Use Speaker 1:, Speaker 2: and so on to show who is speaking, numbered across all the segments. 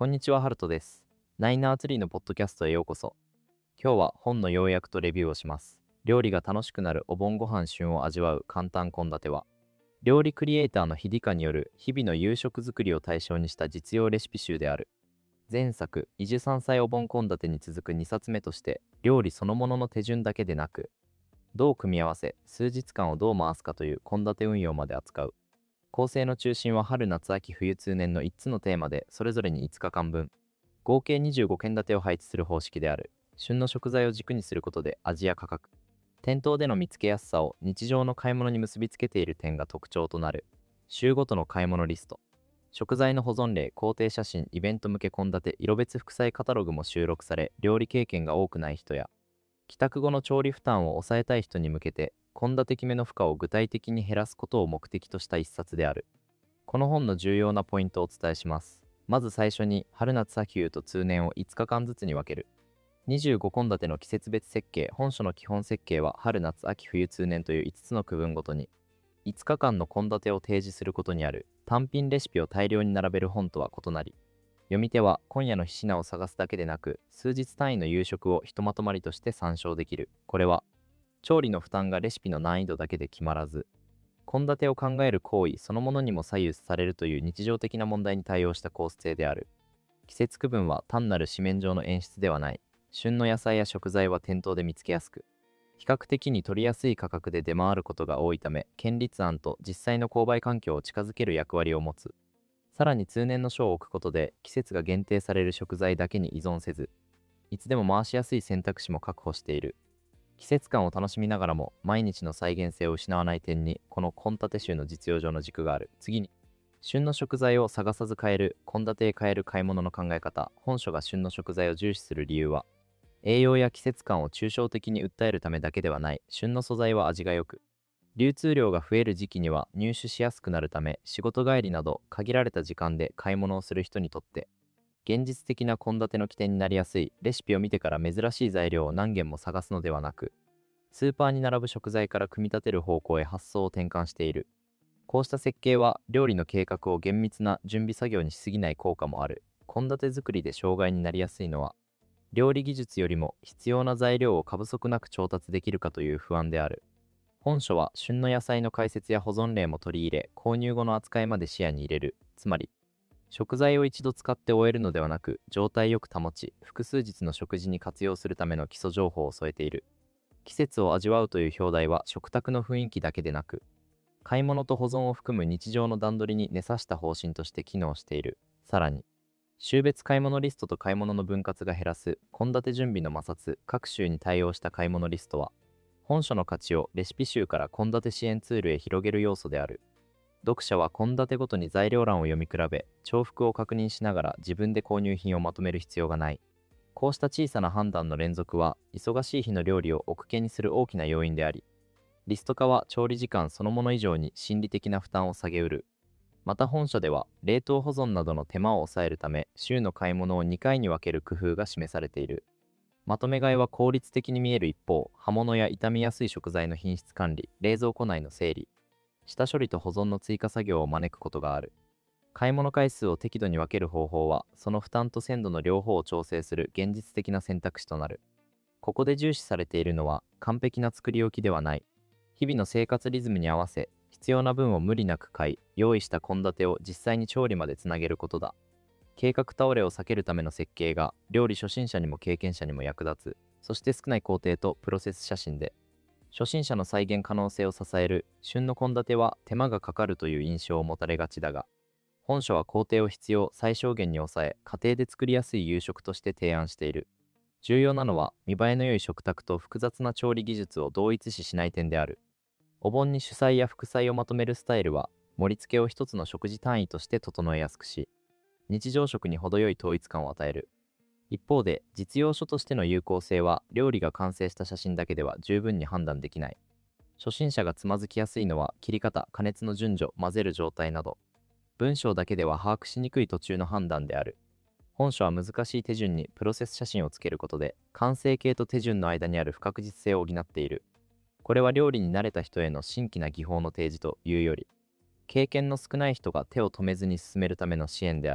Speaker 1: こんにちは、ハルトです。ナイナーツリーのポッドキャストへようこそ。今日は本の要約とレビューをします。料理が楽しくなるお盆ご飯旬を味わう簡単献立は、料理クリエイターのヒディカによる日々の夕食作りを対象にした実用レシピ集である。前作、伊豆山菜お盆献立に続く2冊目として、料理そのものの手順だけでなく、どう組み合わせ、数日間をどう回すかという献立運用まで扱う。構成の中心は春夏秋冬通年の5つのテーマで、それぞれに5日間分、合計25献立を配置する方式である。旬の食材を軸にすることで味や価格、店頭での見つけやすさを日常の買い物に結びつけている点が特徴となる。週ごとの買い物リスト、食材の保存例、工程写真、イベント向け献立、色別副菜カタログも収録され、料理経験が多くない人や、帰宅後の調理負担を抑えたい人に向けて、献立決めの負荷を具体的に減らすことを目的とした一冊である。この本の重要なポイントをお伝えします。まず最初に、春夏秋冬と通年を5日間ずつに分ける。25献立の季節別設計、本書の基本設計は春夏秋冬通年という5つの区分ごとに、5日間の献立を提示することにある。単品レシピを大量に並べる本とは異なり、読み手は今夜の一品を探すだけでなく、数日単位の夕食をひとまとまりとして参照できる。これは、調理の負担がレシピの難易度だけで決まらず、献立を考える行為そのものにも左右されるという日常的な問題に対応した構成である。季節区分は単なる紙面上の演出ではない。旬の野菜や食材は店頭で見つけやすく、比較的に取りやすい価格で出回ることが多いため、県立案と実際の購買環境を近づける役割を持つ。さらに通年の書を置くことで、季節が限定される食材だけに依存せず、いつでも回しやすい選択肢も確保している。季節感を楽しみながらも毎日の再現性を失わない点に、この献立集の実用上の軸がある。次に、旬の食材を探さず買える、献立へ変える買い物の考え方。本書が旬の食材を重視する理由は、栄養や季節感を抽象的に訴えるためだけではない。旬の素材は味が良く、流通量が増える時期には入手しやすくなるため、仕事帰りなど限られた時間で買い物をする人にとって、現実的な献立の起点になりやすい。レシピを見てから珍しい材料を何軒も探すのではなく、スーパーに並ぶ食材から組み立てる方向へ発想を転換している。こうした設計は料理の計画を厳密な準備作業にしすぎない効果もある。献立作りで障害になりやすいのは、料理技術よりも必要な材料を過不足なく調達できるかという不安である。本書は旬の野菜の解説や保存例も取り入れ、購入後の扱いまで視野に入れる。つまり、食材を一度使って終えるのではなく、状態よく保ち、複数日の食事に活用するための基礎情報を添えている。季節を味わうという表題は食卓の雰囲気だけでなく、買い物と保存を含む日常の段取りに根ざした方針として機能している。さらに、週別買い物リストと買い物の分割が減らす献立準備の摩擦、各週に対応した買い物リストは、本書の価値をレシピ集から献立支援ツールへ広げる要素である。読者は献立ごとに材料欄を読み比べ、重複を確認しながら自分で購入品をまとめる必要がない。こうした小さな判断の連続は、忙しい日の料理を奥気にする大きな要因であり、リスト化は調理時間そのもの以上に心理的な負担を下げうる。また本書では、冷凍保存などの手間を抑えるため、週の買い物を2回に分ける工夫が示されている。まとめ買いは効率的に見える一方、葉物や傷みやすい食材の品質管理、冷蔵庫内の整理、下処理と保存の追加作業を招くことがある。買い物回数を適度に分ける方法は、その負担と鮮度の両方を調整する現実的な選択肢となる。ここで重視されているのは、完璧な作り置きではない。日々の生活リズムに合わせ、必要な分を無理なく買い、用意した献立を実際に調理までつなげることだ。計画倒れを避けるための設計が、料理初心者にも経験者にも役立つ。そして少ない工程とプロセス写真で、初心者の再現可能性を支える。旬の献立は手間がかかるという印象を持たれがちだが、本書は工程を必要最小限に抑え、家庭で作りやすい夕食として提案している。重要なのは、見栄えの良い食卓と複雑な調理技術を同一視しない点である。お盆に主菜や副菜をまとめるスタイルは、盛り付けを一つの食事単位として整えやすくし、日常食に程よい統一感を与える。一方で、実用書としての有効性は、料理が完成した写真だけでは十分に判断できない。初心者がつまずきやすいのは、切り方、加熱の順序、混ぜる状態など、文章だけでは把握しにくい途中の判断である。本書は難しい手順にプロセス写真をつけることで、完成形と手順の間にある不確実性を補っている。これは料理に慣れた人への新規な技法の提示というより、経験の少ない人が手を止めずに進めるための支援である。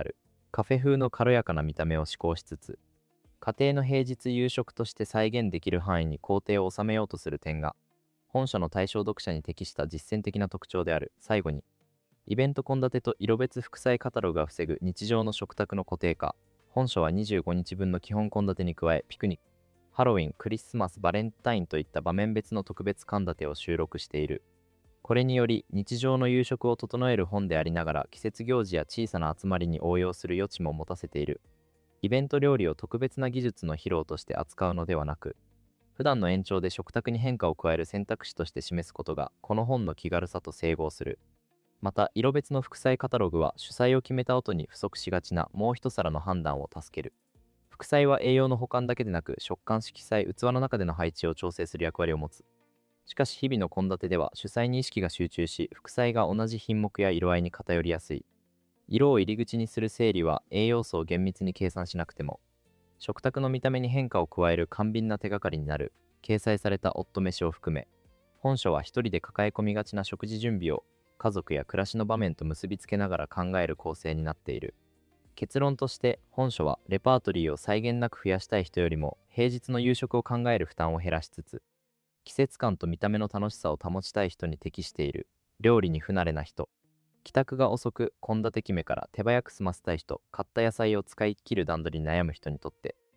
Speaker 1: カフェ風の軽やかな見た目を試行しつつ、家庭の平日夕食として再現できる範囲に工程を収めようとする点が、本書の対象読者に適した実践的な特徴である。最後に、イベント献立と色別副菜カタログが防ぐ日常の食卓の固定化。本書は25日分の基本献立に加え、ピクニック、ハロウィン、クリスマス、バレンタインといった場面別の特別献立を収録している。これにより、日常の夕食を整える本でありながら、季節行事や小さな集まりに応用する余地も持たせている。イベント料理を特別な技術の披露として扱うのではなく、普段の延長で食卓に変化を加える選択肢として示すことが、この本の気軽さと整合する。また、色別の副菜カタログは、主菜を決めた後に不足しがちなもう一皿の判断を助ける。副菜は栄養の補完だけでなく、食感、色彩、器の中での配置を調整する役割を持つ。しかし、日々の献立では、主菜に意識が集中し、副菜が同じ品目や色合いに偏りやすい。色を入り口にする整理は、栄養素を厳密に計算しなくても、食卓の見た目に変化を加える簡便な手がかりになる。掲載された夫飯を含め、本書は一人で抱え込みがちな食事準備を、家族や暮らしの場面と結びつけながら考える構成になっている。結論として、本書はレパートリーを際限なく増やしたい人よりも、平日の夕食を考える負担を減らしつつ、季節感と見た目の楽しさを保ちたい人に適している。料理に不慣れな人、帰宅が遅く献立決めから手早く済ませたい人、買った野菜を使い切る段取りに悩む人にとって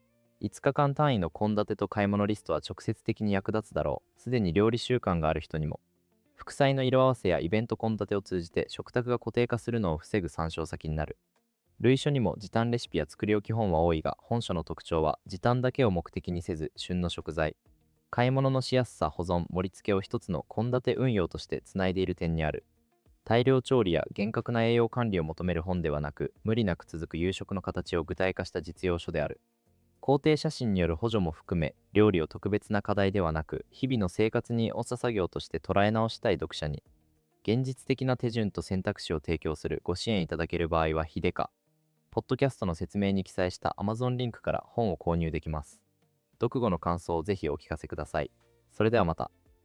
Speaker 1: 、5日間単位の献立と買い物リストは直接的に役立つだろう。すでに料理習慣がある人にも、副菜の色合わせやイベント献立を通じて食卓が固定化するのを防ぐ参照先になる。類書にも時短レシピや作り置き本は多いが、本書の特徴は時短だけを目的にせず、旬の食材、買い物のしやすさ、保存、盛り付けを一つの献立運用としてつないでいる点にある。大量調理や厳格な栄養管理を求める本ではなく、無理なく続く夕食の形を具体化した実用書である。工程写真による補助も含め、料理を特別な課題ではなく、日々の生活に応作業として捉え直したい読者に、現実的な手順と選択肢を提供する。ご支援いただける場合は、ヒデカ、ポッドキャストの説明に記載した Amazon リンクから本を購入できます。読後の感想をぜひお聞かせください。それではまた。